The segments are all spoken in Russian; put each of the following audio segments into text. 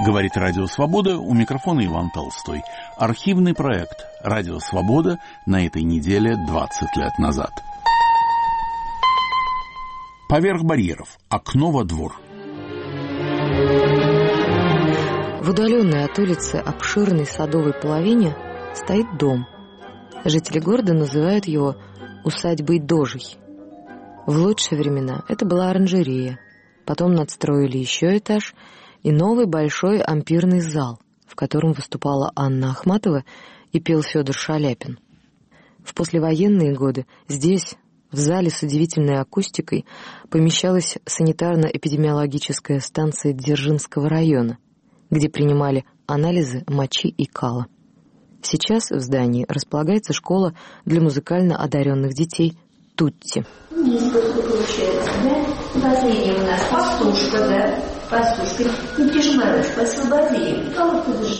Говорит Радио Свобода, у микрофона Иван Толстой. Архивный проект Радио Свобода на этой неделе 20 лет назад. Поверх барьеров. Окно во двор. В удаленной от улицы обширной садовой половине стоит дом. Жители города называют его усадьбой Дожей. В лучшие времена это была оранжерея. Потом надстроили еще этаж и новый большой ампирный зал, в котором выступала Анна Ахматова и пел Федор Шаляпин. В послевоенные годы здесь, в зале с удивительной акустикой, помещалась санитарно-эпидемиологическая станция Дзержинского района, где принимали анализы мочи и кала. Сейчас в здании располагается школа для музыкально одаренных детей «Тутти». Низко получается, да? Последний у нас пастушка, да? Пастушка. Не прижимай ручку, освободи ее. А вот подержи.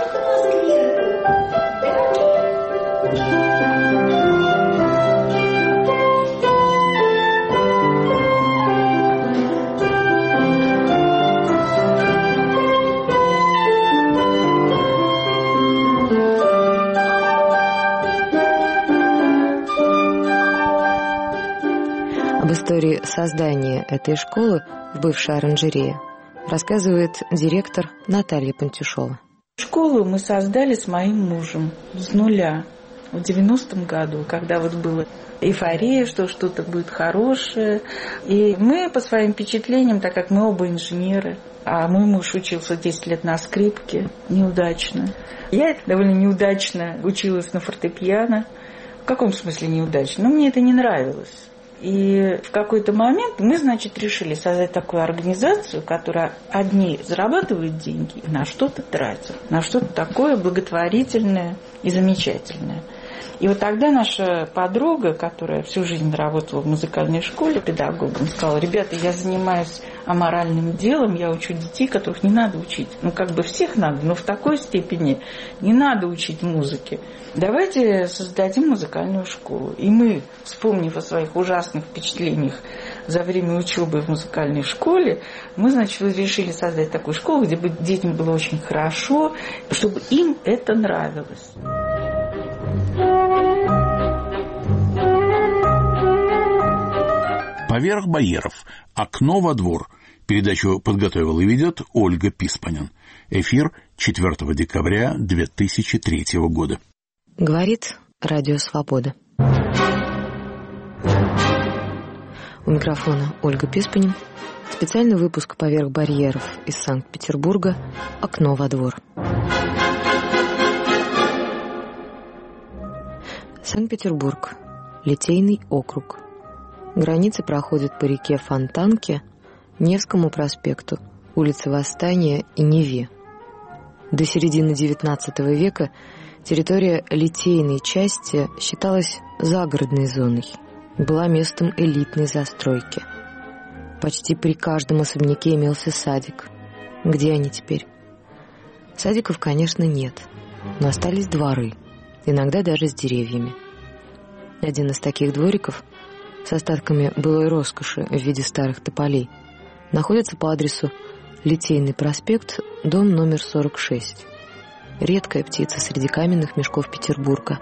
Об истории создания этой школы в бывшей оранжерее рассказывает директор Наталья Пантюшова. Школу мы создали с моим мужем с нуля в 90-м году, когда вот была эйфория, что что-то будет хорошее. И мы по своим впечатлениям, так как мы оба инженеры, а мой муж учился 10 лет на скрипке, неудачно. Я довольно неудачно училась на фортепиано. В каком смысле неудачно? Ну, мне это не нравилось. И в какой-то момент мы, решили создать такую организацию, которая одни зарабатывает деньги и на что-то тратит, на что-то такое благотворительное и замечательное. И вот тогда наша подруга, которая всю жизнь работала в музыкальной школе педагогом, сказала: ребята, я занимаюсь аморальным делом, я учу детей, которых не надо учить. Всех надо, но в такой степени не надо учить музыке. Давайте создадим музыкальную школу. И мы, вспомнив о своих ужасных впечатлениях за время учебы в музыкальной школе, мы, решили создать такую школу, где бы детям было очень хорошо, чтобы им это нравилось. Поверх барьеров. Окно во двор. Передачу подготовила и ведет Ольга Писпанин. Эфир 4 декабря 2003 года. Говорит Радио Свобода. У микрофона Ольга Писпанин. Специальный выпуск «Поверх барьеров» из Санкт-Петербурга. Окно во двор. Санкт-Петербург. Литейный округ. Границы проходят по реке Фонтанке, Невскому проспекту, улице Восстания и Неве. До середины XIX века территория литейной части считалась загородной зоной, была местом элитной застройки. Почти при каждом особняке имелся садик. Где они теперь? Садиков, конечно, нет, но остались дворы, иногда даже с деревьями. Один из таких двориков с остатками былой роскоши в виде старых тополей находится по адресу Литейный проспект, дом номер 46. Редкая птица среди каменных мешков Петербурга.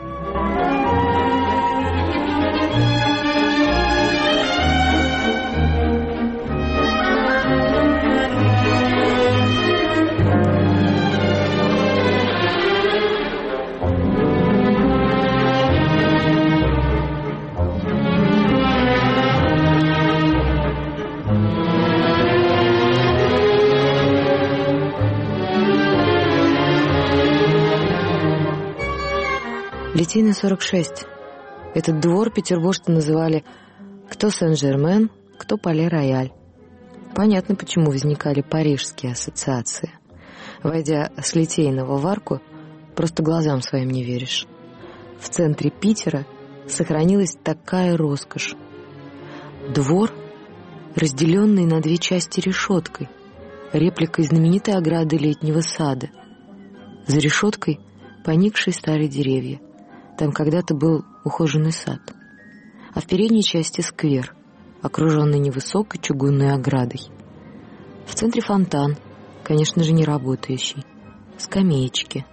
Литейный 46. Этот двор петербуржцы называли кто Сен-Жермен, кто Пале-Рояль. Понятно, почему возникали парижские ассоциации. Войдя с Литейного в арку, просто глазам своим не веришь. В центре Питера сохранилась такая роскошь. Двор, разделенный на две части решеткой, репликой знаменитой ограды летнего сада. За решеткой поникшие старые деревья. Там когда-то был ухоженный сад. А в передней части сквер, окруженный невысокой чугунной оградой. В центре фонтан, конечно же, не работающий. Скамеечки.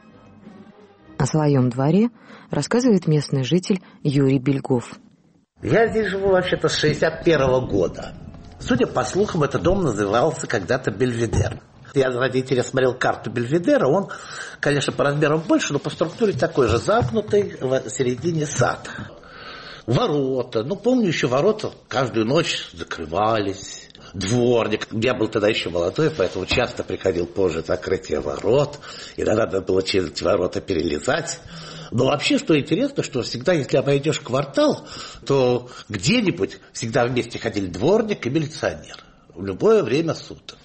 О своем дворе рассказывает местный житель Юрий Бельгов. Я здесь живу вообще-то с 61-го года. Судя по слухам, этот дом назывался когда-то Бельведер. Я ради интереса смотрел карту Бельведера. Он, конечно, по размерам больше, но по структуре такой же, замкнутый, в середине сад. Ворота. Помню, еще ворота каждую ночь закрывались. Дворник. Я был тогда еще молодой, поэтому часто приходил позже закрытие ворот. Иногда надо было через эти ворота перелезать. Но вообще, что интересно, что всегда, если обойдешь квартал, то где-нибудь всегда вместе ходили дворник и милиционер. В любое время суток.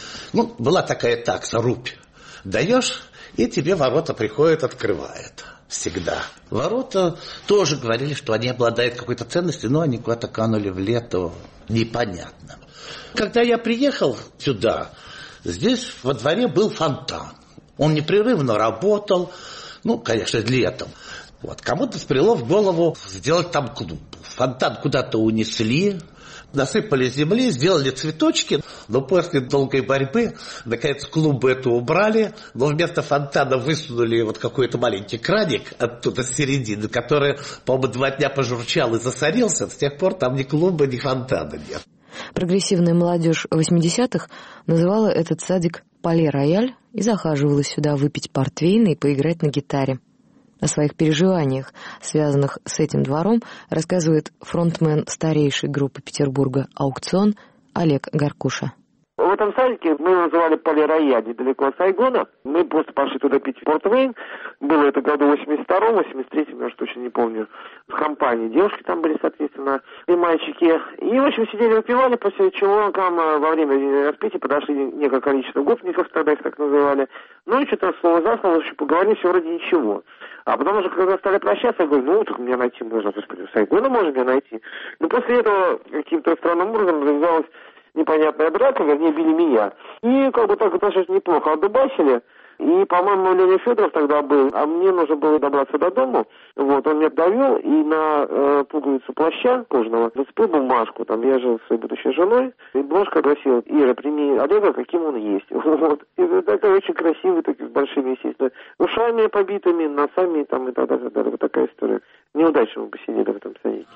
Была такая такса, рубь. Даешь, и тебе ворота приходят, открывают. Всегда. Ворота тоже говорили, что они обладают какой-то ценностью, но они куда-то канули в лето. Непонятно. Когда я приехал сюда, здесь во дворе был фонтан. Он непрерывно работал, конечно, летом. Кому-то спряло в голову сделать там клуб. Фонтан куда-то унесли, насыпали земли, сделали цветочки, но после долгой борьбы, наконец, клумбу эту убрали, но вместо фонтана высунули какой-то маленький краник оттуда с середины, который, по-моему, 2 дня пожурчал и засорился, с тех пор там ни клумбы, ни фонтана нет. Прогрессивная молодежь 80-х называла этот садик «Пале-Рояль» и захаживала сюда выпить портвейна и поиграть на гитаре. О своих переживаниях, связанных с этим двором, рассказывает фронтмен старейшей группы Петербурга «Аукцион» Олег Гаркуша. В этом садике мы его называли Пале-Рояль, недалеко от Сайгона. Мы просто пошли туда пить портвейн. Было это году 82-м, 83-м, я уж точно не помню. В компании девушки там были, соответственно, и мальчики. И, в общем, сидели выпивали, после чего к нам во время распития подошли некое количество гопников, тогда их так называли. И что-то слово за слово, в общем, поговорили все вроде ничего. А потом уже, когда стали прощаться, я говорю, так меня найти можно, господи, в Сайгона можно меня найти. После этого каким-то странным образом завязалась непонятная драка, вернее, били меня. И так достаточно неплохо отдубасили. И, по-моему, Леня Федоров тогда был, а мне нужно было добраться до дома. Он меня довел и на пуговицу плаща кожаного зацепил бумажку. Там я жил с своей будущей женой. И бумажка гласила: Ира, прими Олега, каким он есть. И это очень красивый, такой, с большими, естественно, ушами побитыми, носами там, и так далее. Вот такая история. Неудачно мы посидели в этом садике.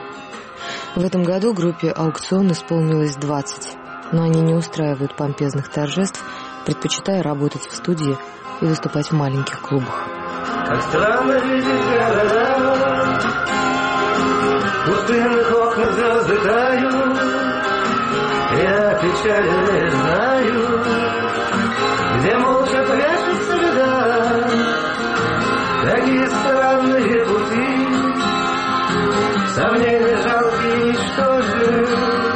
В этом году группе «Аукцион» исполнилось 20, но они не устраивают помпезных торжеств, предпочитая работать в студии и выступать в маленьких клубах. Как странно видеть города, в пустынных окнах звезды тают, я печали не знаю, где молча прячется беда, такие странные пути, сомнения жалкие, что же,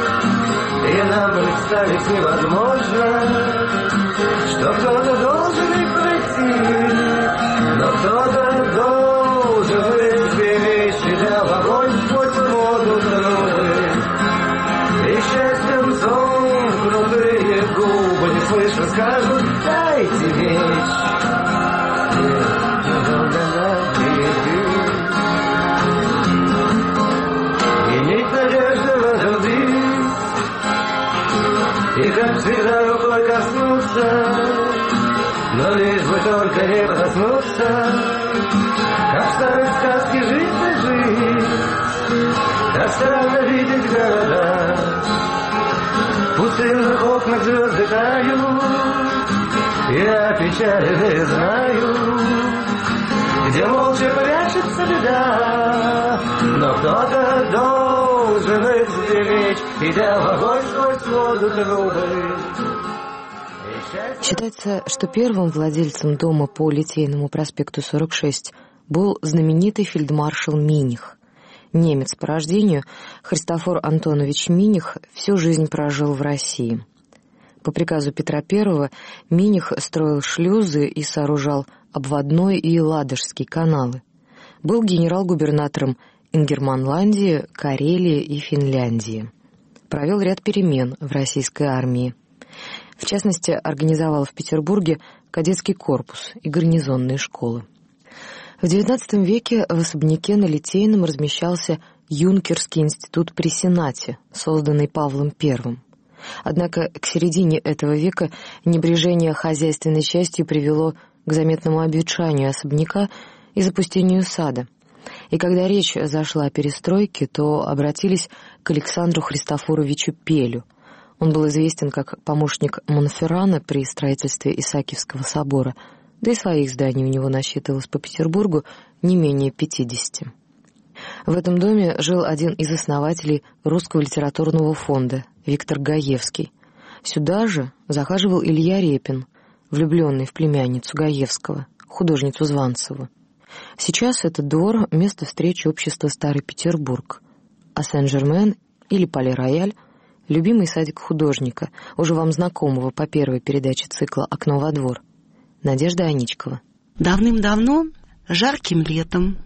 и нам представить невозможно, что кто-то должен их пройти, но кто-то должен беречь себя в огонь сквозь воду травы. И счастьем сомкнутые губы не слышно скажут: дайте вещь. И нить надежды возродить, и как всегда рукой коснуться, но лишь бы только не проснуться, как в старой сказке жить да жить, как странно видеть города, в пустынных окнах звезды тают, я печали не знаю, где молча прячется беда, но кто-то должен их сберечь, идя в огонь сквозь воду трубы. Считается, что первым владельцем дома по Литейному проспекту 46 был знаменитый фельдмаршал Миних. Немец по рождению, Христофор Антонович Миних всю жизнь прожил в России. По приказу Петра I Миних строил шлюзы и сооружал обводной и Ладожский каналы. Был генерал-губернатором Ингерманландии, Карелии и Финляндии. Провел ряд перемен в российской армии. В частности, организовал в Петербурге кадетский корпус и гарнизонные школы. В XIX веке в особняке на Литейном размещался Юнкерский институт при Сенате, созданный Павлом I. Однако к середине этого века небрежение хозяйственной частью привело к заметному обветшанию особняка и запустению сада. И когда речь зашла о перестройке, то обратились к Александру Христофоровичу Пелю. Он был известен как помощник Монферрана при строительстве Исаакиевского собора, да и своих зданий у него насчитывалось по Петербургу не менее 50. В этом доме жил один из основателей Русского литературного фонда, Виктор Гаевский. Сюда же захаживал Илья Репин, влюбленный в племянницу Гаевского, художницу Званцеву. Сейчас этот двор — место встречи общества Старый Петербург, а Сен-Жермен или Пале-Рояль — любимый садик художника, уже вам знакомого по первой передаче цикла «Окно во двор», Надежда Аничкова. Давным-давно, жарким летом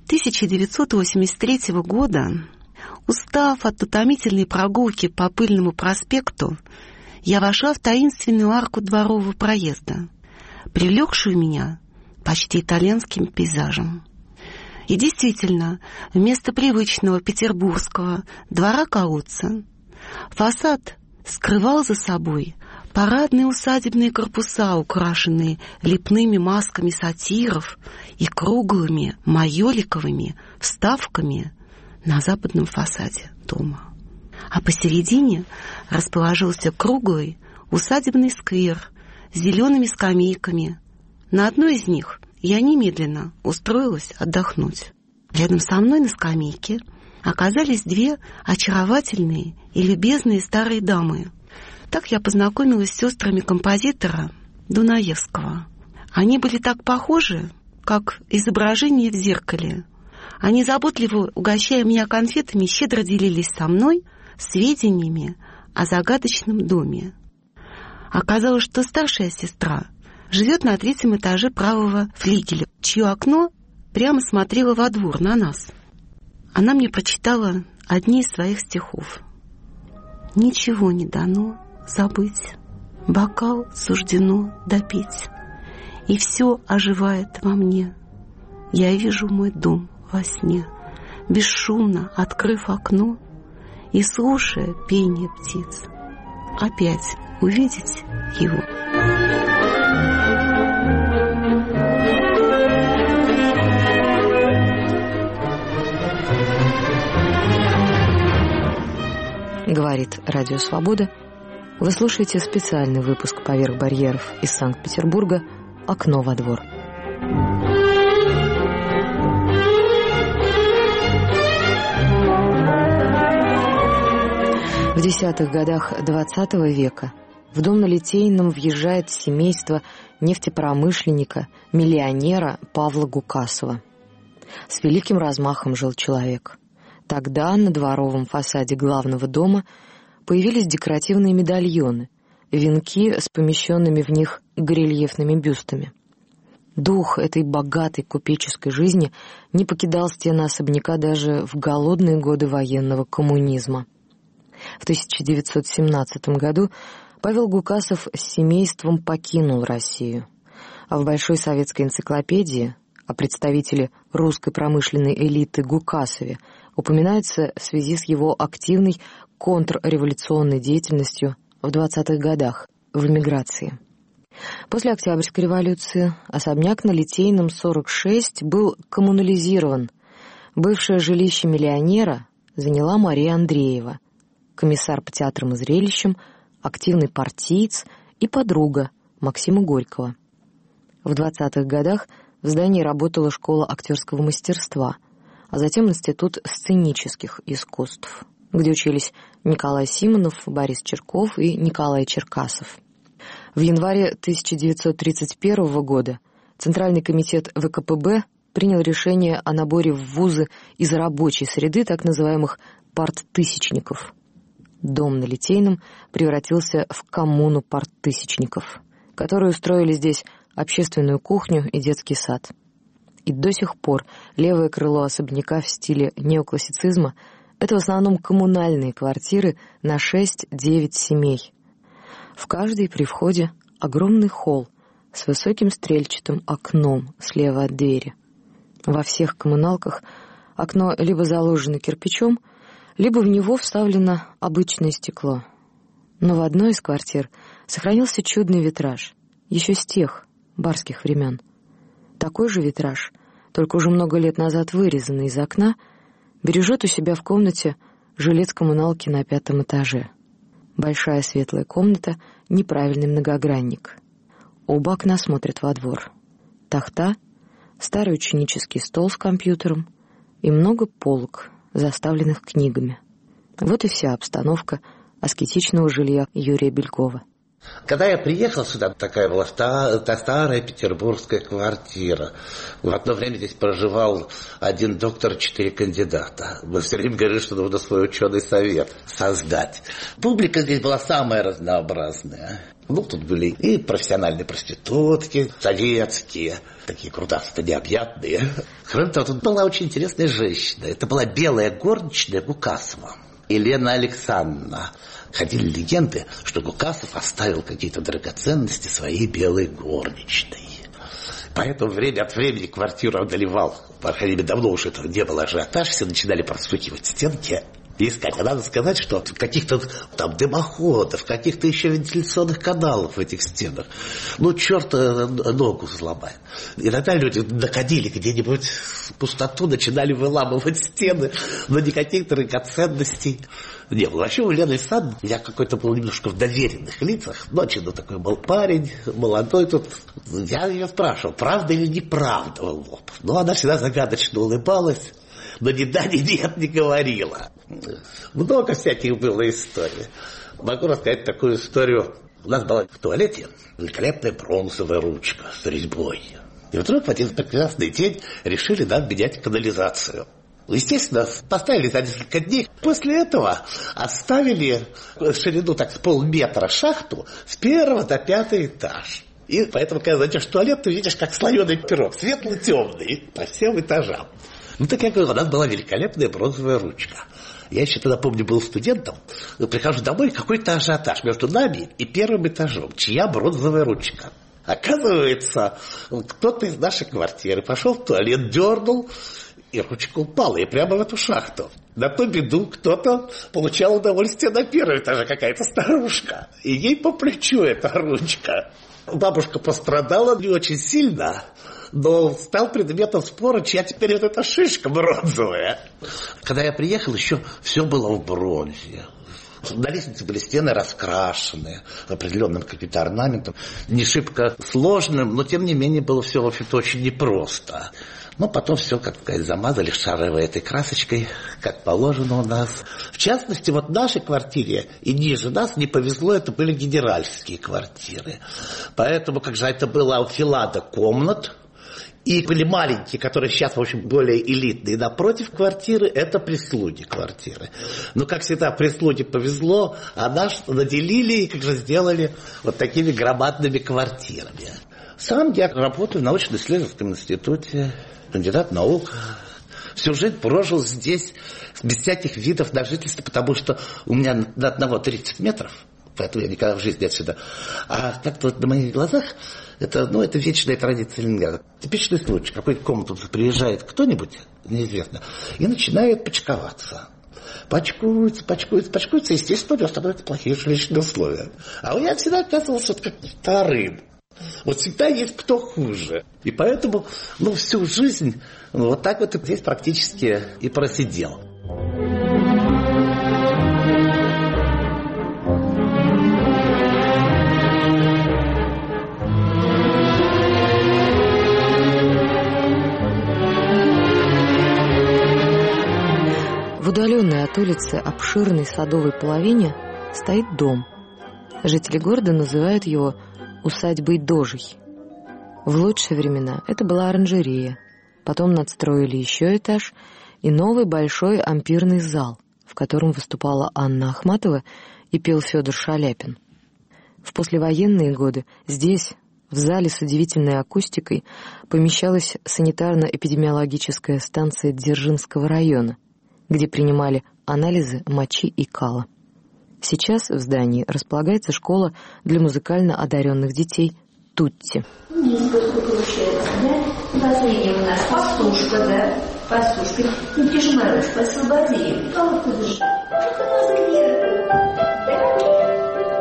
1983 года, устав от утомительной прогулки по Пыльному проспекту, я вошла в таинственную арку дворового проезда, привлекшую меня почти итальянским пейзажем. И действительно, вместо привычного петербургского двора-колодца фасад скрывал за собой парадные усадебные корпуса, украшенные лепными масками сатиров и круглыми майоликовыми вставками на западном фасаде дома. А посередине расположился круглый усадебный сквер с зелеными скамейками. На одной из них я немедленно устроилась отдохнуть. Рядом со мной на скамейке оказались две очаровательные и любезные старые дамы. Так я познакомилась с сестрами композитора Дунаевского. Они были так похожи, как изображение в зеркале. Они, заботливо угощая меня конфетами, щедро делились со мной сведениями о загадочном доме. Оказалось, что старшая сестра живет на 3-м этаже правого флигеля, чье окно прямо смотрело во двор на нас. Она мне прочитала одни из своих стихов. «Ничего не дано забыть, бокал суждено допить, и все оживает во мне. Я вижу мой дом во сне, бесшумно открыв окно и слушая пение птиц, опять увидеть его». Говорит Радио Свобода. Вы слушаете специальный выпуск «Поверх барьеров» из Санкт-Петербурга «Окно во двор». В 10-х годах XX века в дом на Литейном въезжает семейство нефтепромышленника, миллионера Павла Гукасова. С великим размахом жил человек. Тогда на дворовом фасаде главного дома появились декоративные медальоны, венки с помещенными в них горельефными бюстами. Дух этой богатой купеческой жизни не покидал стены особняка даже в голодные годы военного коммунизма. В 1917 году Павел Гукасов с семейством покинул Россию, а в Большой советской энциклопедии о представителе русской промышленной элиты Гукасове упоминается в связи с его активной контрреволюционной деятельностью в 20-х годах в эмиграции. После Октябрьской революции особняк на Литейном, 46, был коммунализирован. Бывшее жилище миллионера заняла Мария Андреева, комиссар по театрам и зрелищам, активный партиец и подруга Максима Горького. В 20-х годах в здании работала школа актерского мастерства, а затем Институт сценических искусств, где учились Николай Симонов, Борис Черков и Николай Черкасов. В январе 1931 года Центральный комитет ВКПБ принял решение о наборе в вузы из рабочей среды так называемых парттысячников. Дом на Литейном превратился в коммуну парттысячников, которые устроили здесь общественную кухню и детский сад. И до сих пор левое крыло особняка в стиле неоклассицизма — это в основном коммунальные квартиры на 6-9 семей. В каждой при входе огромный холл с высоким стрельчатым окном слева от двери. Во всех коммуналках окно либо заложено кирпичом, либо в него вставлено обычное стекло. Но в одной из квартир сохранился чудный витраж, еще с тех барских времен. Такой же витраж, только уже много лет назад вырезанный из окна, бережет у себя в комнате жилец коммуналки на 5-м этаже. Большая светлая комната, неправильный многогранник. Оба окна смотрят во двор. Тахта, старый ученический стол с компьютером и много полок, заставленных книгами. Вот и вся обстановка аскетичного жилья Юрия Белькова. Когда я приехал сюда, такая была та старая петербургская квартира. В одно время здесь проживал 1 доктор, 4 кандидата. Мы все время говорили, что нужно свой ученый совет создать. Публика здесь была самая разнообразная. Тут были и профессиональные проститутки, советские, такие крутасто необъятные. Кроме того, тут была очень интересная женщина. Это была белая горничная Гукасова, Елена Александровна. Ходили легенды, что Гукасов оставил какие-то драгоценности своей белой горничной. Поэтому время от времени квартиру одолевал. По крайней мере, давно уже этого не было ажиотаж, все начинали простукивать стенки и искать. А надо сказать, что каких-то там дымоходов, каких-то еще вентиляционных каналов в этих стенах. Черт ногу сломает. Иногда люди находили где-нибудь в пустоту, начинали выламывать стены, но никаких драгоценностей не было. Вообще у Лены Александровны я какой-то был немножко в доверенных лицах. Ночью такой был парень, молодой тут. Я ее спрашивал, правда или неправда в лоб. Она всегда загадочно улыбалась, но ни да, ни нет не говорила. Много всяких было историй. Могу рассказать такую историю. У нас была в туалете великолепная бронзовая ручка с резьбой. И вдруг в один прекрасный день решили нам менять канализацию. Естественно, поставили за несколько дней. После этого оставили ширину с полметра шахту с 1 до 5 этаж. И поэтому, когда зайдешь в туалет, ты видишь, как слоеный пирог, светло-темный, по всем этажам. Так я говорю, у нас была великолепная бронзовая ручка. Я еще тогда, помню, был студентом. Прихожу домой, какой-то ажиотаж между нами и 1 этажом. Чья бронзовая ручка? Оказывается, кто-то из нашей квартиры пошел в туалет, дернул, и ручка упала, и прямо в эту шахту. На ту беду кто-то получал удовольствие на 1 этаже, какая-то старушка. И ей по плечу эта ручка. Бабушка пострадала не очень сильно, но стал предметом спора, чья теперь вот эта шишка бронзовая. Когда я приехал, еще все было в бронзе. На лестнице были стены раскрашены определенным каким-то орнаментом, не шибко сложным, но тем не менее было все, в общем-то, очень непросто. Но потом все, как сказать, замазали шаровой этой красочкой, как положено у нас. В частности, вот в нашей квартире и ниже нас не повезло, это были генеральские квартиры. Поэтому, как же это было анфилада комнат, и были маленькие, которые сейчас, в общем, более элитные. Напротив квартиры это прислуги квартиры. Но, как всегда, прислуге повезло, а нас наделили и, как же, сделали вот такими громадными квартирами. Сам я работаю в научно-исследовательском институте, кандидат наук. Всю жизнь прожил здесь без всяких видов на жительство, потому что у меня до одного 30 метров, поэтому я никогда в жизни отсюда. А так-то вот на моих глазах это вечная традиция Ленинграда. Типичный случай. В какую-то комнату приезжает кто-нибудь, неизвестно, и начинает почковаться. Почкуется, естественно, у него становятся плохие жилищные условия. А я всегда оказывался как вторым. Вот всегда есть кто хуже. И поэтому, всю жизнь вот так вот здесь практически и просидел. В удаленной от улицы обширной садовой половине стоит дом. Жители города называют его усадьбой Дожей. В лучшие времена это была оранжерея. Потом надстроили еще этаж и новый большой ампирный зал, в котором выступала Анна Ахматова и пел Федор Шаляпин. В послевоенные годы здесь, в зале с удивительной акустикой, помещалась санитарно-эпидемиологическая станция Дзержинского района, где принимали анализы мочи и кала. Сейчас в здании располагается школа для музыкально одаренных детей «Тутти». Несколько получается, да? Последняя у нас пастушка, да? Пастушка. Ты же, Маруш, освободи ее. А вот подержи. Как она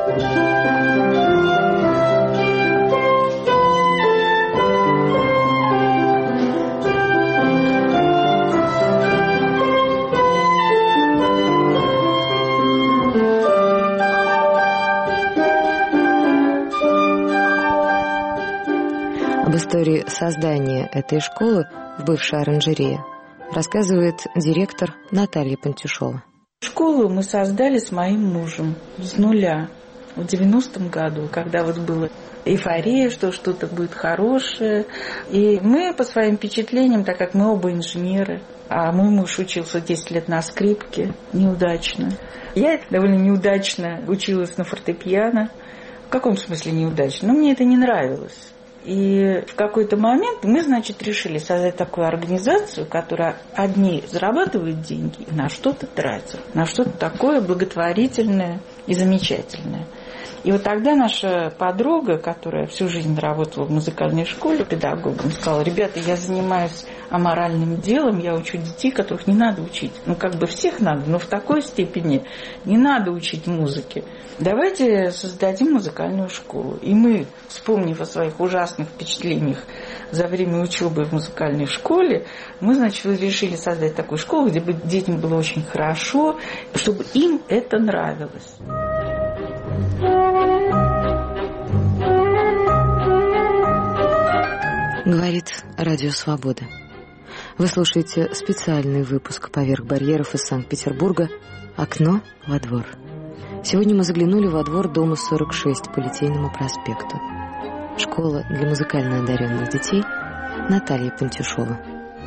истории создания этой школы в бывшей оранжерее рассказывает директор Наталья Пантюшова. Школу мы создали с моим мужем с нуля в 90-м году, когда вот была эйфория, что что-то будет хорошее. И мы по своим впечатлениям, так как мы оба инженеры, а мой муж учился 10 лет на скрипке, неудачно. Я довольно неудачно училась на фортепиано. В каком смысле неудачно? Ну, мне это не нравилось. И в какой-то момент мы, значит, решили создать такую организацию, которая одни зарабатывает деньги и на что-то тратит, на что-то такое благотворительное и замечательное. И вот тогда наша подруга, которая всю жизнь работала в музыкальной школе педагогом, сказала: ребята, я занимаюсь аморальным делом, я учу детей, которых не надо учить. Ну, как бы всех надо, но в такой степени не надо учить музыке. Давайте создадим музыкальную школу. И мы, вспомнив о своих ужасных впечатлениях за время учебы в музыкальной школе, мы, значит, решили создать такую школу, где бы детям было очень хорошо, чтобы им это нравилось. Говорит Радио Свобода. Вы слушаете специальный выпуск «Поверх барьеров» из Санкт-Петербурга «Окно во двор». Сегодня мы заглянули во двор дома 46 по Литейному проспекту. Школа для музыкально одаренных детей Наталья Пантюшова.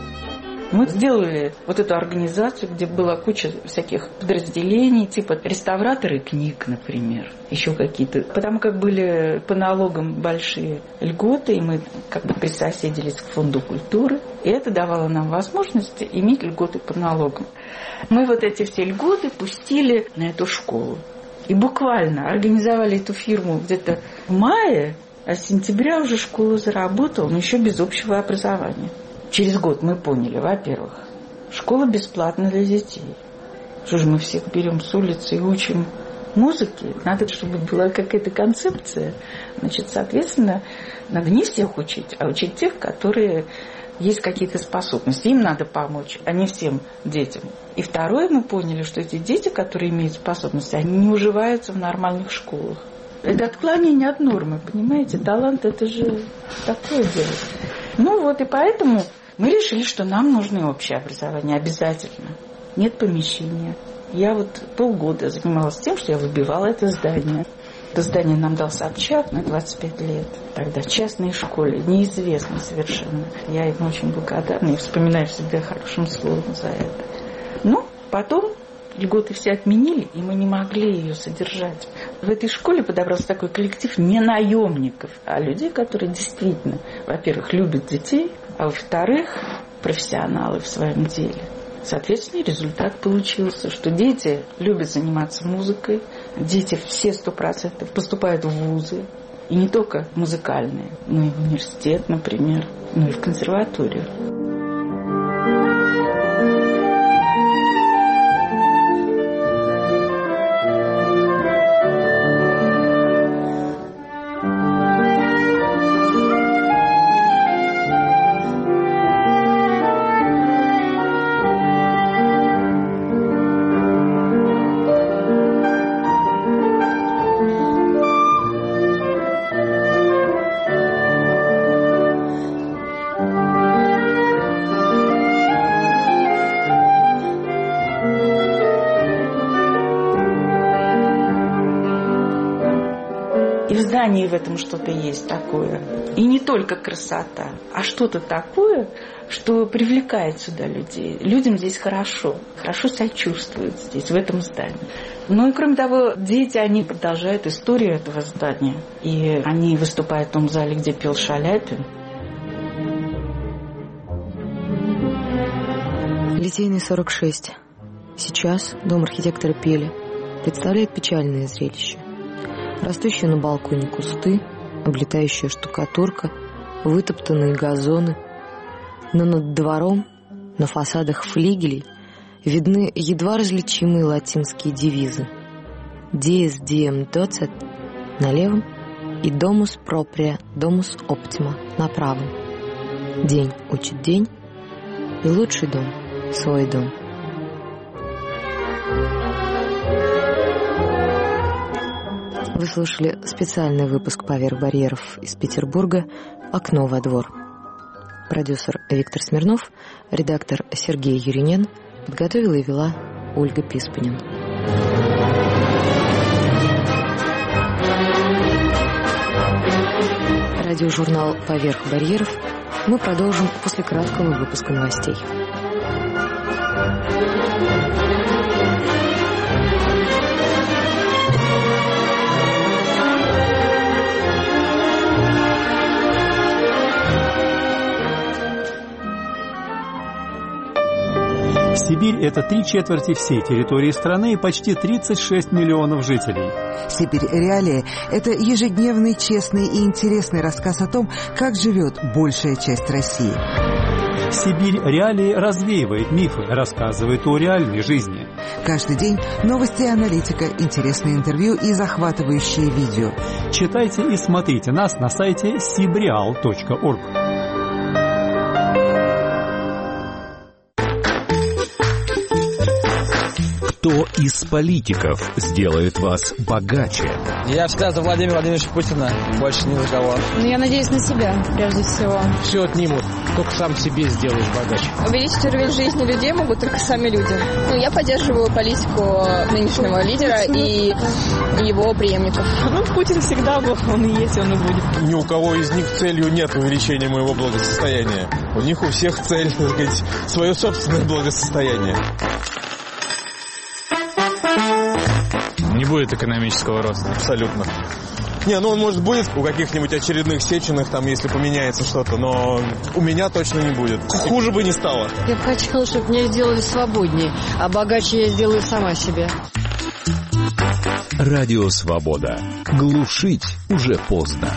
Мы сделали вот эту организацию, где была куча всяких подразделений, типа реставраторы книг, например, еще какие-то. Потому как были по налогам большие льготы, и мы как бы присоседились к фонду культуры, и это давало нам возможность иметь льготы по налогам. Мы вот эти все льготы пустили на эту школу. И буквально организовали эту фирму где-то в мае, а с сентября уже школа заработала, но еще без общего образования. Через год мы поняли, во-первых, школа бесплатна для детей. Что же мы всех берем с улицы и учим музыке? Надо, чтобы была какая-то концепция. Значит, соответственно, надо не всех учить, а учить тех, которые есть какие-то способности. Им надо помочь, а не всем детям. И второе, мы поняли, что эти дети, которые имеют способности, они не уживаются в нормальных школах. Это отклонение от нормы, понимаете? Талант – это же такое дело. Ну вот, и поэтому мы решили, что нам нужно общее образование обязательно. Нет помещения. Я вот полгода занималась тем, что я выбивала это здание. Это здание нам дал Собчак на 25 лет. Тогда в частной школе, неизвестно совершенно. Я им очень благодарна и вспоминаю всегда хорошим словом за это. Ну, потом льготы все отменили, и мы не могли ее содержать. В этой школе подобрался такой коллектив не наемников, а людей, которые действительно, во-первых, любят детей, а во-вторых, профессионалы в своем деле. Соответственно, результат получился, что дети любят заниматься музыкой, дети все 100% поступают в вузы, и не только музыкальные, но и в университет, например, но и в консерваторию. В этом что-то есть такое. И не только красота, а что-то такое, что привлекает сюда людей. Людям здесь хорошо себя чувствуют здесь, в этом здании. Ну и кроме того, дети, они продолжают историю этого здания. И они выступают в том зале, где пел Шаляпин. Литейный 46. Сейчас дом архитектора Пели представляет печальное зрелище. Растущие на балконе кусты, облетающая штукатурка, вытоптанные газоны. Но над двором, на фасадах флигелей, видны едва различимые латинские девизы. «Dies diem docet» на левом и «Domus propria, domus optima» на правом. День учит день, и лучший дом — свой дом. Вы слушали специальный выпуск «Поверх барьеров» из Петербурга «Окно во двор». Продюсер Виктор Смирнов, редактор Сергей Юринен, подготовила и вела Ольга Писпанин. Радиожурнал «Поверх барьеров» мы продолжим после краткого выпуска новостей. Сибирь – это 3/4 всей территории страны и почти 36 миллионов жителей. «Сибирь. Реалии» – это ежедневный, честный и интересный рассказ о том, как живет большая часть России. «Сибирь. Реалии» развеивает мифы, рассказывает о реальной жизни. Каждый день новости и аналитика, интересные интервью и захватывающие видео. Читайте и смотрите нас на сайте sibreal.org. Кто из политиков сделает вас богаче? Я всегда за Владимира Владимировича Путина, больше ни за кого. Я надеюсь на себя, прежде всего. Все отнимут, только сам себе сделаешь богаче. Увеличить уровень жизни людей могут только сами люди. Я поддерживаю политику нынешнего лидера и его преемников. Путин всегда был, он и есть, он и будет. Ни у кого из них целью нет увеличения моего благосостояния. У них у всех цель, так сказать, свое собственное благосостояние. Не будет экономического роста. Абсолютно. Не, ну он, может, будет у каких-нибудь очередных Сеченых, там, если поменяется что-то, но у меня точно не будет. Хуже бы не стало. Я бы хотела, чтобы меня сделали свободнее, а богаче я сделаю сама себе. Радио «Свобода». Глушить уже поздно.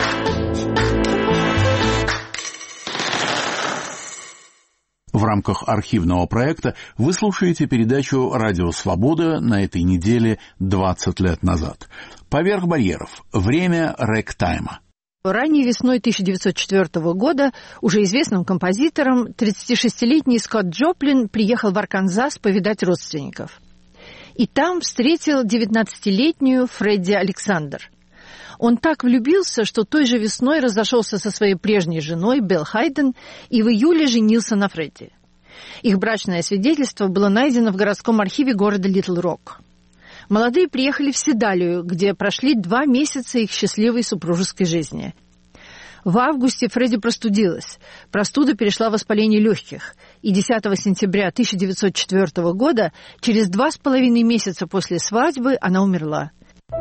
В рамках архивного проекта вы слушаете передачу «Радио Свобода» на этой неделе 20 лет назад. «Поверх барьеров. Время рэгтайма». Ранней весной 1904 года уже известным композитором 36-летний Скотт Джоплин приехал в Арканзас повидать родственников. И там встретил 19-летнюю Фредди Александр. Он так влюбился, что той же весной разошелся со своей прежней женой Белл Хайден и в июле женился на Фредди. Их брачное свидетельство было найдено в городском архиве города Литл-Рок. Молодые приехали в Седалию, где прошли 2 месяца их счастливой супружеской жизни. В августе Фредди простудилась. Простуда перешла в воспаление легких. И 10 сентября 1904 года, через 2,5 месяца после свадьбы, она умерла.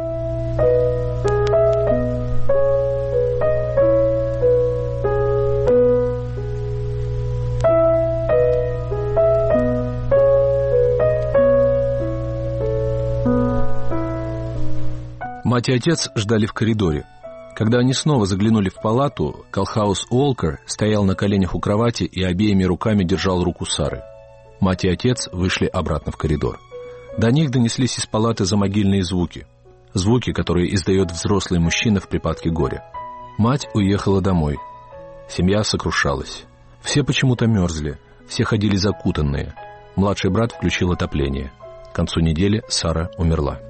Мать и отец ждали в коридоре. Когда они снова заглянули в палату, Колхаус Уолкер стоял на коленях у кровати и обеими руками держал руку Сары. Мать и отец вышли обратно в коридор. До них донеслись из палаты замогильные звуки. Звуки, которые издает взрослый мужчина в припадке горя. Мать уехала домой. Семья сокрушалась. Все почему-то мерзли, все ходили закутанные. Младший брат включил отопление. К концу недели Сара умерла.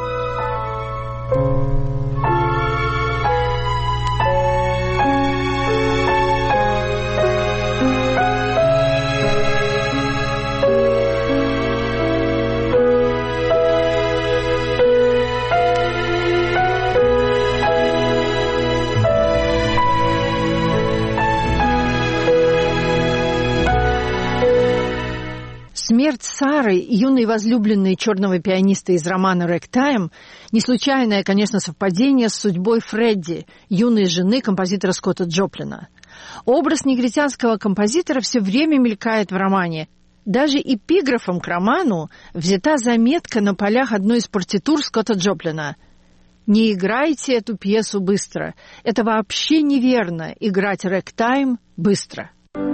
Смерть Сары, юной возлюбленной черного пианиста из романа «Рэгтайм», не случайное, конечно, совпадение с судьбой Фредди, юной жены композитора Скотта Джоплина. Образ негритянского композитора все время мелькает в романе. Даже эпиграфом к роману взята заметка на полях одной из партитур Скотта Джоплина. «Не играйте эту пьесу быстро. Это вообще неверно, играть рэгтайм быстро».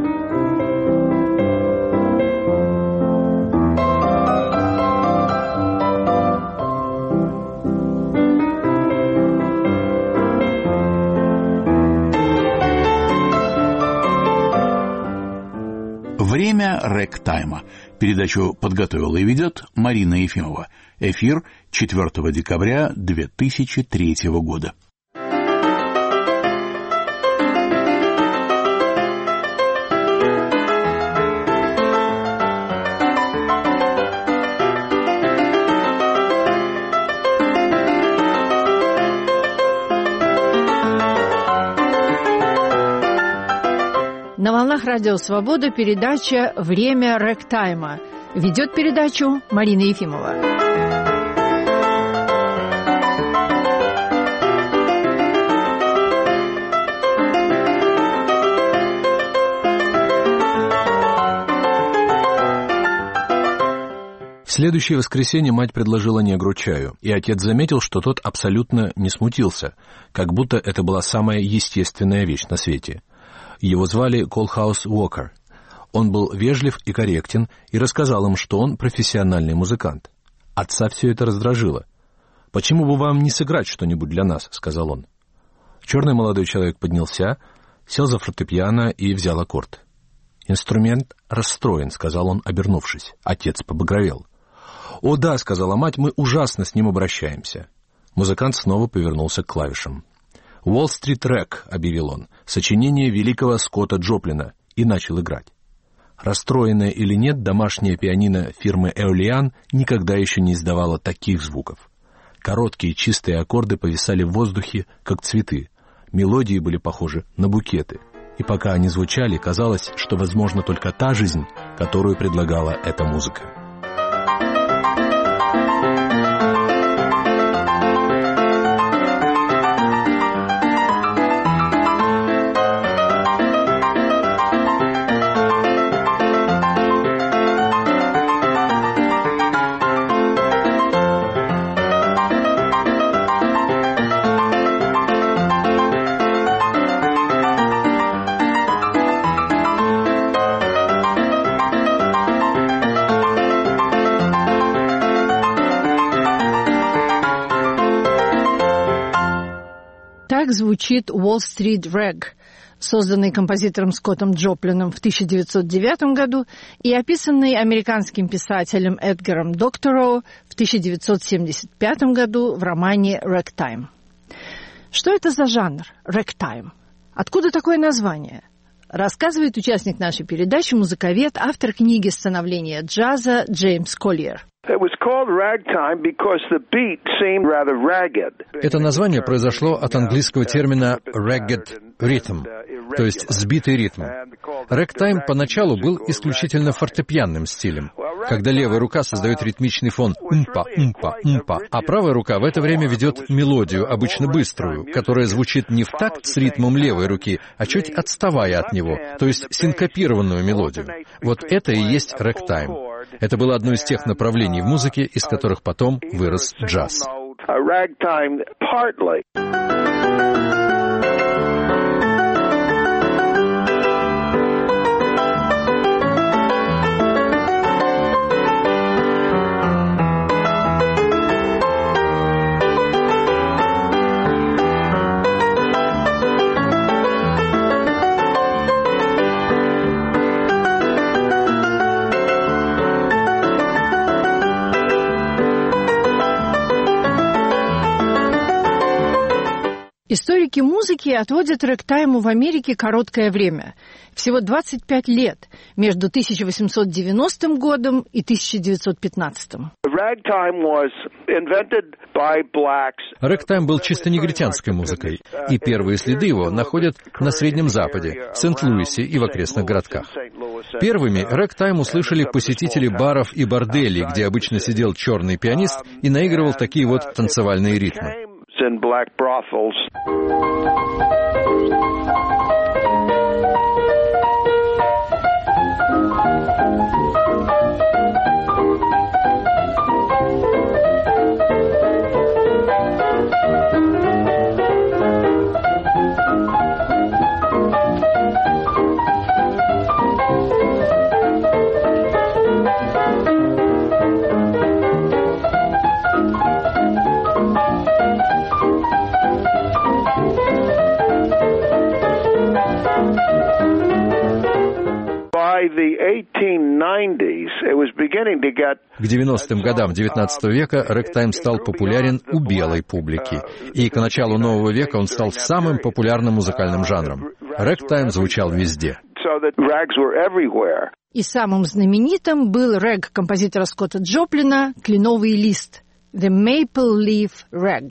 Время рэгтайма. Передачу подготовила и ведет Марина Ефимова. Эфир 4 декабря 2003 года. На волнах Радио Свобода передача «Время рэгтайма». Ведет передачу Марина Ефимова. В следующее воскресенье мать предложила негру чаю, и отец заметил, что тот абсолютно не смутился, как будто это была самая естественная вещь на свете. Его звали Колхаус Уокер. Он был вежлив и корректен и рассказал им, что он профессиональный музыкант. Отца все это раздражило. «Почему бы вам не сыграть что-нибудь для нас?» — сказал он. Черный молодой человек поднялся, сел за фортепиано и взял аккорд. «Инструмент расстроен», — сказал он, обернувшись. Отец побагровел. «О да», — сказала мать, — «мы ужасно с ним обращаемся». Музыкант снова повернулся к клавишам. «Уолл-стрит Рэг», — объявил он, — «сочинение великого Скотта Джоплина», и начал играть. Расстроенное или нет, домашняя пианино фирмы «Эолиан» никогда еще не издавало таких звуков. Короткие чистые аккорды повисали в воздухе, как цветы. Мелодии были похожи на букеты. И пока они звучали, казалось, что возможна только та жизнь, которую предлагала эта музыка. Так звучит «Уолл-стрит Рэг», созданный композитором Скоттом Джоплином в 1909 году и описанный американским писателем Эдгаром Доктороу в 1975 году в романе «Рэгтайм». Что это за жанр «рэгтайм»? Откуда такое название? Рассказывает участник нашей передачи, музыковед, автор книги «Становление джаза» Джеймс Коллиер. Это название произошло от английского термина «ragged rhythm», то есть «сбитый ритм». Рэгтайм поначалу был исключительно фортепианным стилем, когда левая рука создает ритмичный фон «умпа-умпа-умпа», а правая рука в это время ведет мелодию, обычно быструю, которая звучит не в такт с ритмом левой руки, а чуть отставая от него, то есть синкопированную мелодию. Вот это и есть рэгтайм. Это было одно из тех направлений в музыке, из которых потом вырос джаз. Историки музыки отводят рэгтайму в Америке короткое время. Всего 25 лет между 1890 годом и 1915. Рэгтайм был чисто негритянской музыкой, и первые следы его находят на Среднем Западе, в Сент-Луисе и в окрестных городках. Первыми рэгтайм услышали посетители баров и борделей, где обычно сидел черный пианист и наигрывал такие вот танцевальные ритмы. In black brothels. К 90-м годам XIX века рэгтайм стал популярен у белой публики, и к началу нового века он стал самым популярным музыкальным жанром. Рэгтайм звучал везде. И самым знаменитым был рэг композитора Скотта Джоплина «Кленовый лист» – «The Maple Leaf Rag».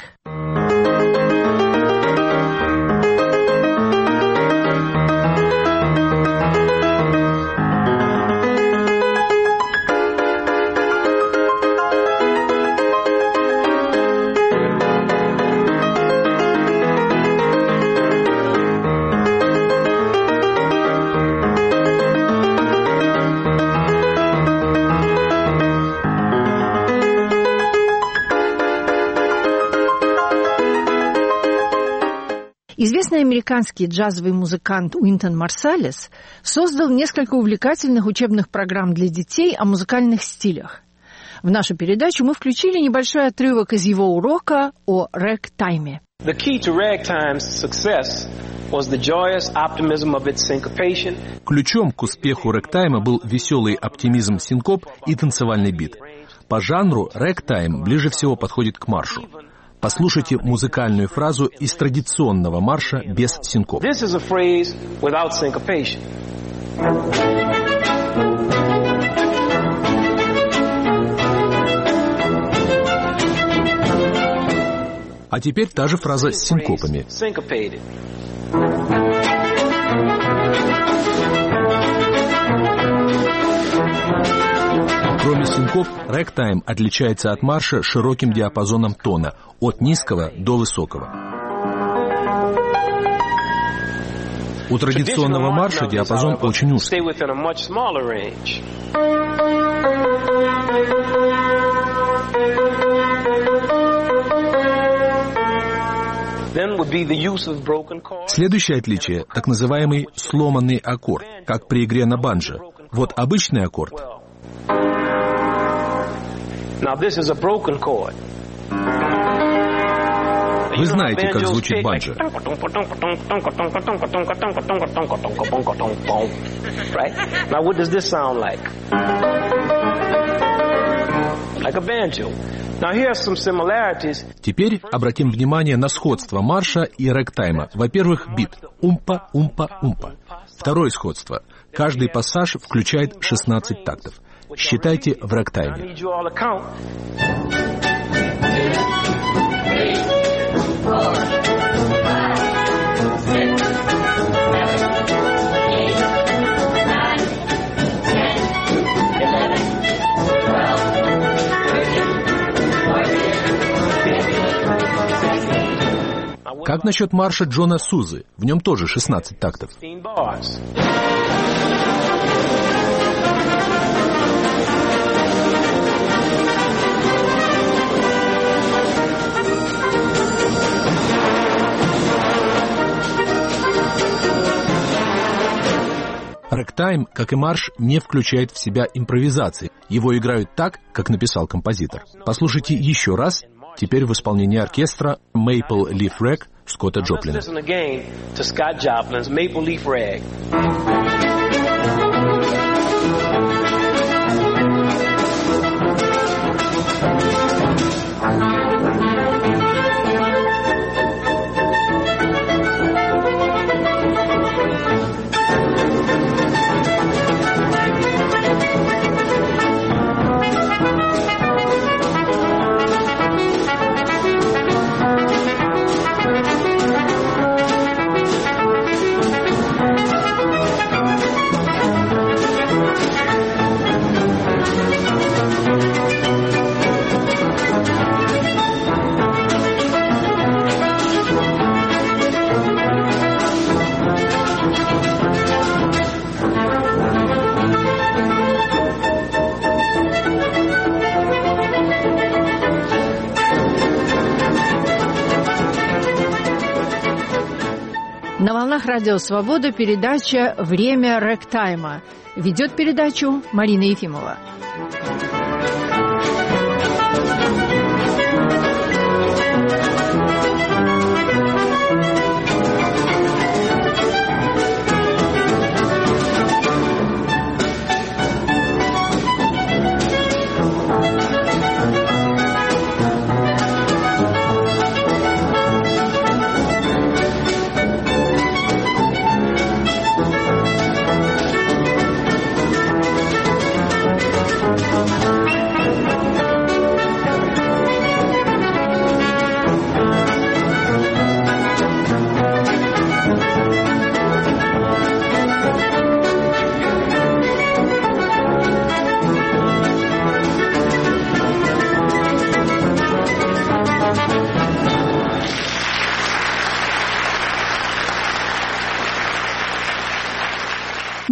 Известный американский джазовый музыкант Уинтон Марсалис создал несколько увлекательных учебных программ для детей о музыкальных стилях. В нашу передачу мы включили небольшой отрывок из его урока о рэг-тайме. Ключом к успеху рэг-тайма был веселый оптимизм синкоп и танцевальный бит. По жанру рэг-тайм ближе всего подходит к маршу. Послушайте музыкальную фразу из традиционного марша без синкопа. А теперь та же фраза с синкопами. Кроме синкоп, рэг-тайм отличается от марша широким диапазоном тона, от низкого до высокого. У традиционного марша диапазон очень узкий. Следующее отличие – так называемый сломанный аккорд, как при игре на банджо. Вот обычный аккорд. Вы знаете, как звучит банджо. Теперь обратим внимание на сходство марша и рэг-тайма. Во-первых, бит умпа-умпа-умпа. Второе сходство. Каждый пассаж включает 16 тактов. Считайте в рэг-тайме. Как насчет марша Джона Сузы? В нем тоже 16 тактов. Рэг-тайм, как и марш, не включает в себя импровизации. Его играют так, как написал композитор. Послушайте еще раз, теперь в исполнении оркестра Maple Leaf Rag Скотта Джоплина. На волнах Радио Свобода передача «Время рэг-тайма». Ведет передачу Марина Ефимова.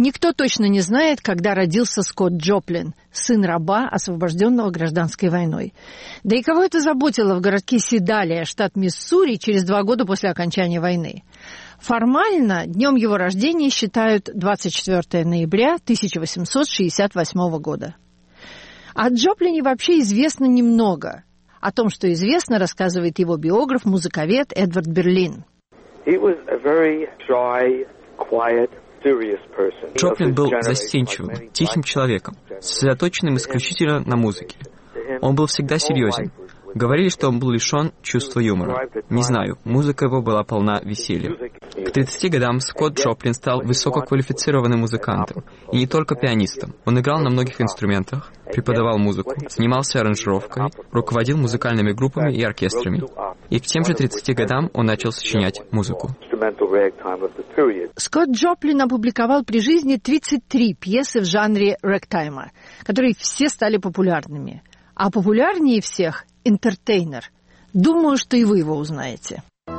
Никто точно не знает, когда родился Скотт Джоплин, сын раба, освобожденного гражданской войной. Да и кого это заботило в городке Седалия, штат Миссури, через 2 года после окончания войны? Формально днем его рождения считают 24 ноября 1868 года. О Джоплине вообще известно немного. О том, что известно, рассказывает его биограф-музыковед Эдвард Берлин. Джоплин был застенчивым, тихим человеком, сосредоточенным исключительно на музыке. Он был всегда серьезен. Говорили, что он был лишен чувства юмора. Не знаю, музыка его была полна веселья. К 30 годам Скотт Джоплин стал высококвалифицированным музыкантом, и не только пианистом. Он играл на многих инструментах, преподавал музыку, занимался аранжировкой, руководил музыкальными группами и оркестрами. И к тем же 30 годам он начал сочинять музыку. Скотт Джоплин опубликовал при жизни 33 пьесы в жанре рэгтайма, которые все стали популярными. А популярнее всех — «Энтертейнер». Думаю, что и вы его узнаете.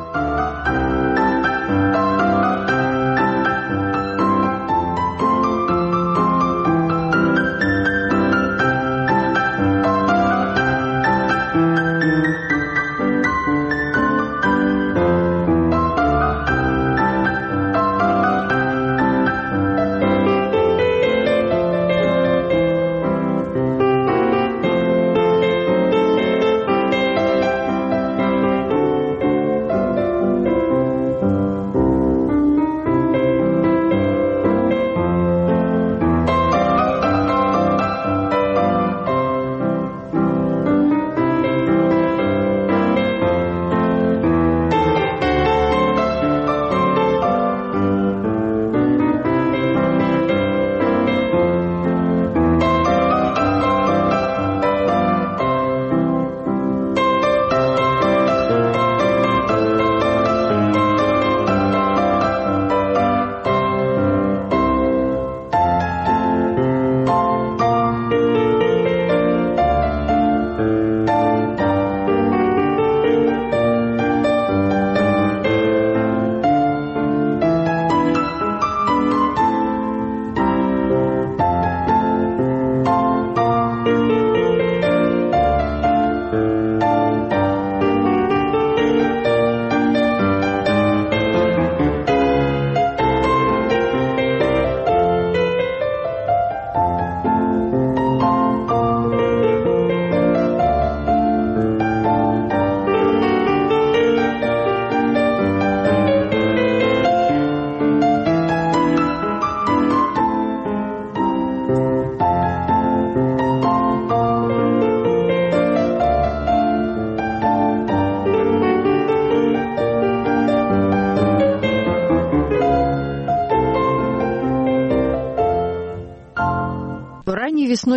Весной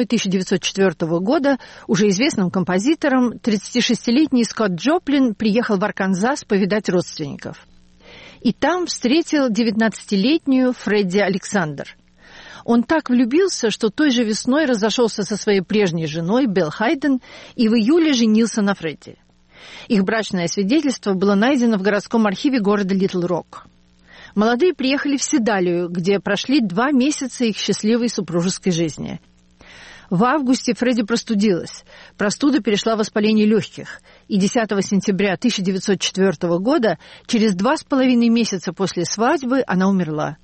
1904 года уже известным композитором 36-летний Скотт Джоплин приехал в Арканзас повидать родственников. И там встретил 19-летнюю Фредди Александр. Он так влюбился, что той же весной разошелся со своей прежней женой Белл Хайден и в июле женился на Фредди. Их брачное свидетельство было найдено в городском архиве города Литл-Рок. Молодые приехали в Седалию, где прошли 2 месяца их счастливой супружеской жизни. В августе Фредди простудилась. Простуда перешла в воспаление легких. И 10 сентября 1904 года, через 2,5 месяца после свадьбы, она умерла.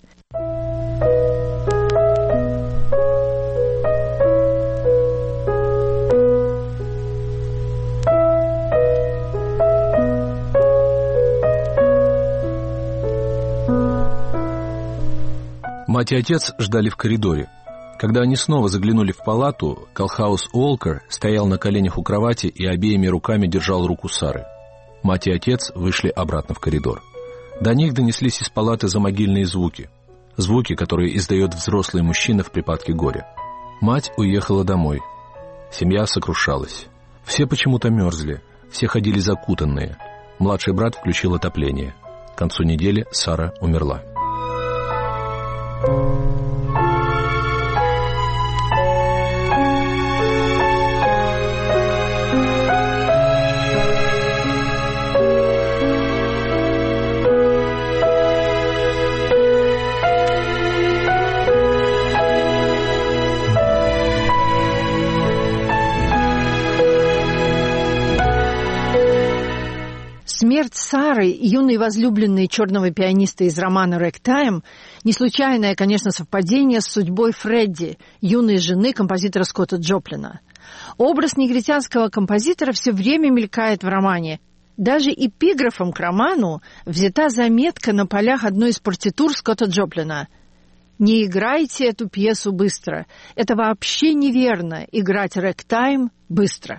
Мать и отец ждали в коридоре. Когда они снова заглянули в палату, Калхаус Уолкер стоял на коленях у кровати и обеими руками держал руку Сары. Мать и отец вышли обратно в коридор. До них донеслись из палаты замогильные звуки. Звуки, которые издает взрослый мужчина в припадке горя. Мать уехала домой. Семья сокрушалась. Все почему-то мерзли, все ходили закутанные. Младший брат включил отопление. К концу недели Сара умерла. Сары, юной возлюбленной черного пианиста из романа «Рэктайм», не случайное, конечно, совпадение с судьбой Фредди, юной жены композитора Скотта Джоплина. Образ негритянского композитора все время мелькает в романе. Даже эпиграфом к роману взята заметка на полях одной из партитур Скотта Джоплина. «Не играйте эту пьесу быстро. Это вообще неверно, играть рэктайм быстро».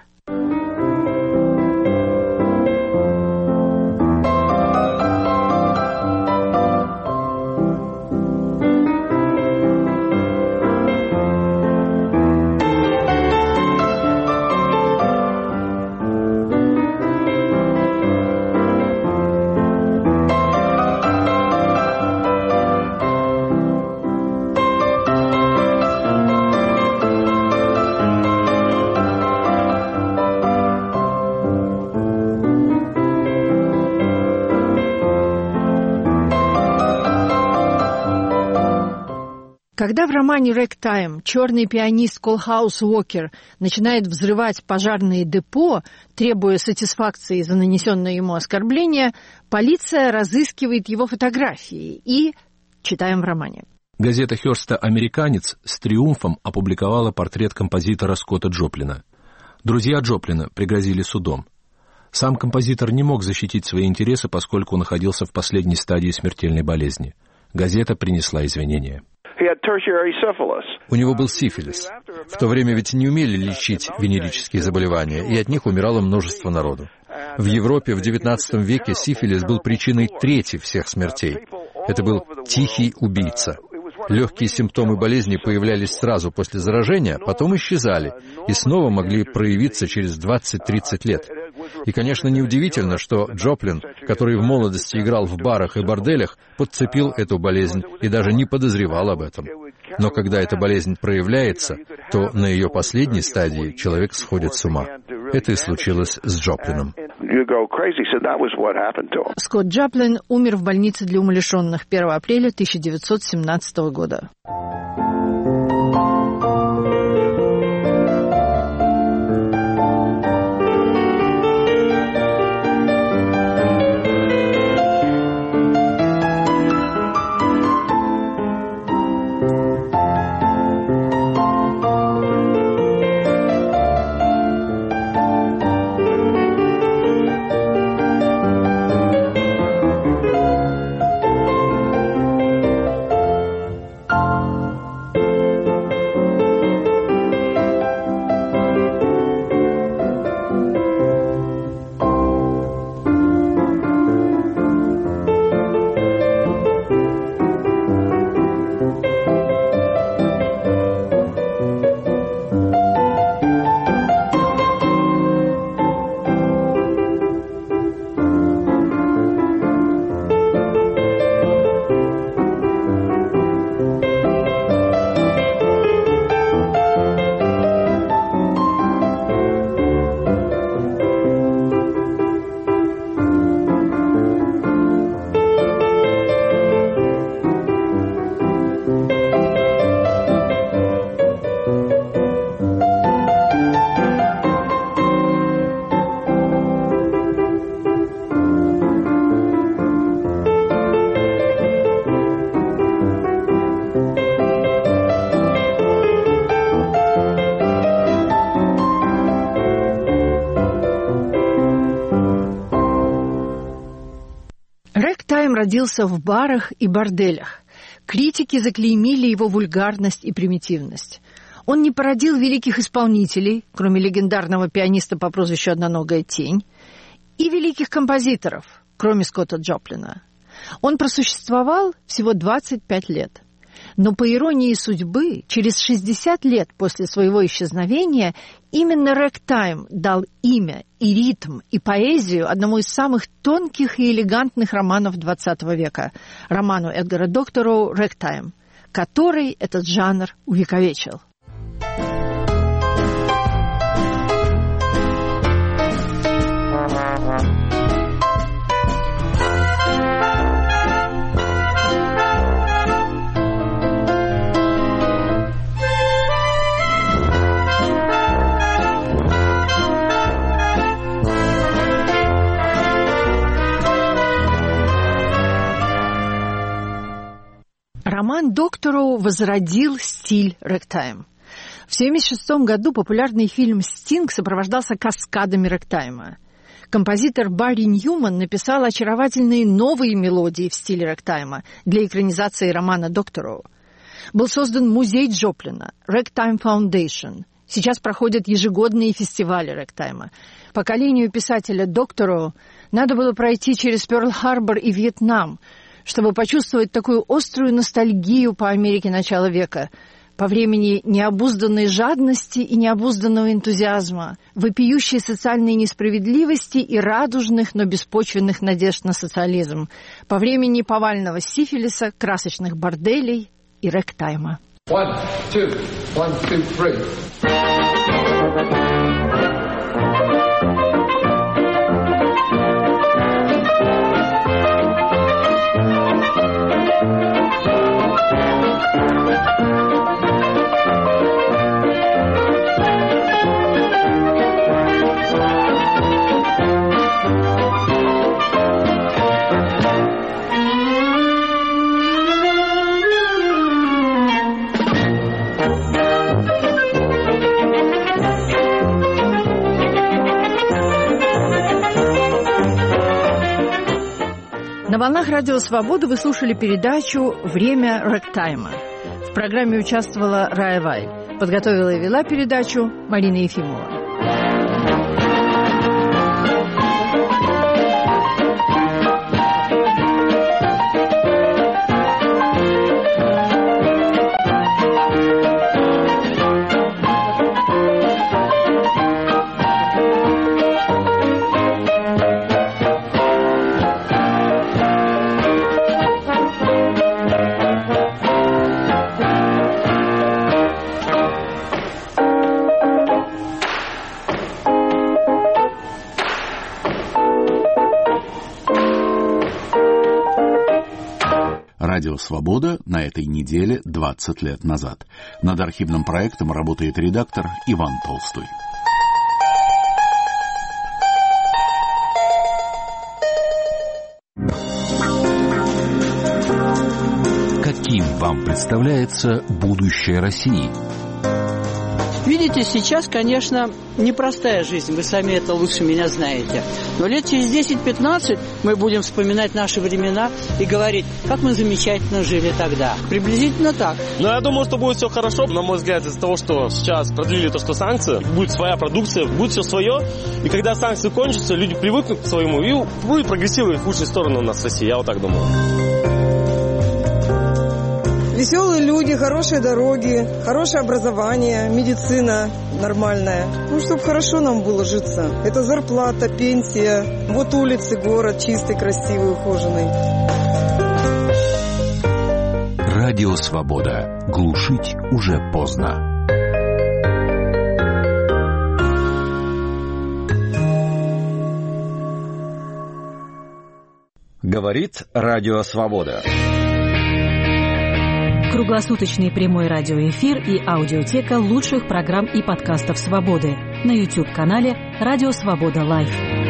Когда в романе «Рэктайм» черный пианист Колхаус Уокер начинает взрывать пожарные депо, требуя сатисфакции за нанесенное ему оскорбление, полиция разыскивает его фотографии и... Читаем в романе. Газета Хёрста «Американец» с триумфом опубликовала портрет композитора Скотта Джоплина. Друзья Джоплина пригрозили судом. Сам композитор не мог защитить свои интересы, поскольку находился в последней стадии смертельной болезни. Газета принесла извинения. У него был сифилис. В то время ведь не умели лечить венерические заболевания, и от них умирало множество народу. В Европе в XIX веке сифилис был причиной трети всех смертей. Это был тихий убийца. Легкие симптомы болезни появлялись сразу после заражения, потом исчезали и снова могли проявиться через 20-30 лет. И, конечно, неудивительно, что Джоплин, который в молодости играл в барах и борделях, подцепил эту болезнь и даже не подозревал об этом. Но когда эта болезнь проявляется, то на ее последней стадии человек сходит с ума. Это и случилось с Джоплином. Скотт Джоплин умер в больнице для умалишенных 1 апреля 1917 года. Родился в барах и борделях. Критики заклеймили его вульгарность и примитивность. Он не породил великих исполнителей, кроме легендарного пианиста по прозвищу «Одноногая тень», и великих композиторов, кроме Скотта Джоплина. Он просуществовал всего 25 лет. Но, по иронии судьбы, через 60 лет после своего исчезновения именно рэктайм дал имя и ритм, и поэзию одному из самых тонких и элегантных романов XX века, роману Эдгара Доктороу «Рэктайм», который этот жанр увековечил. Роман Доктороу возродил стиль рэктайм. В 1976 году популярный фильм «Стинг» сопровождался каскадами рэктайма. Композитор Барри Ньюман написал очаровательные новые мелодии в стиле рэктайма для экранизации романа Доктороу. Был создан музей Джоплина, Ragtime Foundation. Сейчас проходят ежегодные фестивали рэктайма. Поколению писателя Доктороу надо было пройти через Пёрл-Харбор и Вьетнам, чтобы почувствовать такую острую ностальгию по Америке начала века, по времени необузданной жадности и необузданного энтузиазма, вопиющей социальной несправедливости и радужных, но беспочвенных надежд на социализм, по времени повального сифилиса, красочных борделей и рэктайма. 1, 2, 1, 2, 3. На волнах Радио Свобода вы слушали передачу «Время рэктайма». В программе участвовала Рая Вайль. Подготовила и вела передачу Марина Ефимова. Радио «Свобода» на этой неделе 20 лет назад. Над архивным проектом работает редактор Иван Толстой. Каким вам представляется будущее России? Видите, сейчас, конечно, непростая жизнь, вы сами это лучше меня знаете. Но лет через 10-15 мы будем вспоминать наши времена и говорить, как мы замечательно жили тогда. Приблизительно так. Но я думаю, что будет все хорошо. На мой взгляд, из-за того, что сейчас продлили то, что санкции, будет своя продукция, будет все свое. И когда санкции кончатся, люди привыкнут к своему и будет прогрессировать в лучшую сторону у нас в России. Я вот так думаю. Веселые люди, хорошие дороги, хорошее образование, медицина нормальная. Ну, чтобы хорошо нам было житься. Это зарплата, пенсия. Вот улицы, город чистый, красивый, ухоженный. Радио «Свобода». Глушить уже поздно. Говорит Радио «Свобода». Круглосуточный прямой радиоэфир и аудиотека лучших программ и подкастов «Свободы» на YouTube-канале «Радио Свобода Лайв».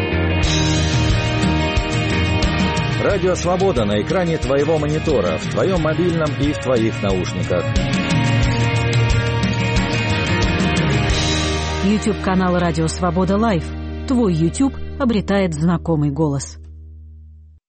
Радио «Свобода» на экране твоего монитора, в твоем мобильном и в твоих наушниках. YouTube-канал «Радио Свобода Лайв». Твой YouTube обретает знакомый голос.